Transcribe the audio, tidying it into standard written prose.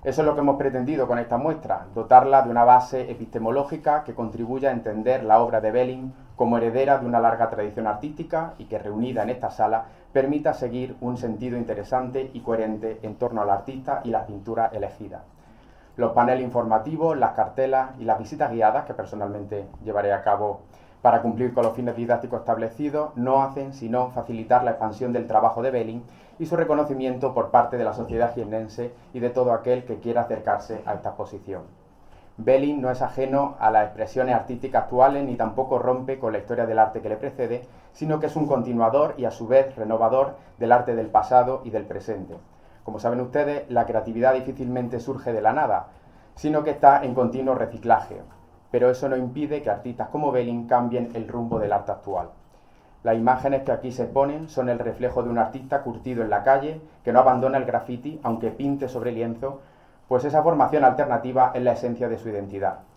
Eso es lo que hemos pretendido con esta muestra, dotarla de una base epistemológica que contribuya a entender la obra de Belling como heredera de una larga tradición artística y que, reunida en esta sala, permita seguir un sentido interesante y coherente en torno al artista y las pinturas elegidas. Los paneles informativos, las cartelas y las visitas guiadas, que personalmente llevaré a cabo para cumplir con los fines didácticos establecidos, no hacen sino facilitar la expansión del trabajo de Belling y su reconocimiento por parte de la sociedad jiennense y de todo aquel que quiera acercarse a esta exposición. Belling no es ajeno a las expresiones artísticas actuales ni tampoco rompe con la historia del arte que le precede, sino que es un continuador y a su vez renovador del arte del pasado y del presente. Como saben ustedes, la creatividad difícilmente surge de la nada, sino que está en continuo reciclaje. Pero eso no impide que artistas como Belling cambien el rumbo del arte actual. Las imágenes que aquí se ponen son el reflejo de un artista curtido en la calle, que no abandona el graffiti, aunque pinte sobre lienzo, pues esa formación alternativa es la esencia de su identidad.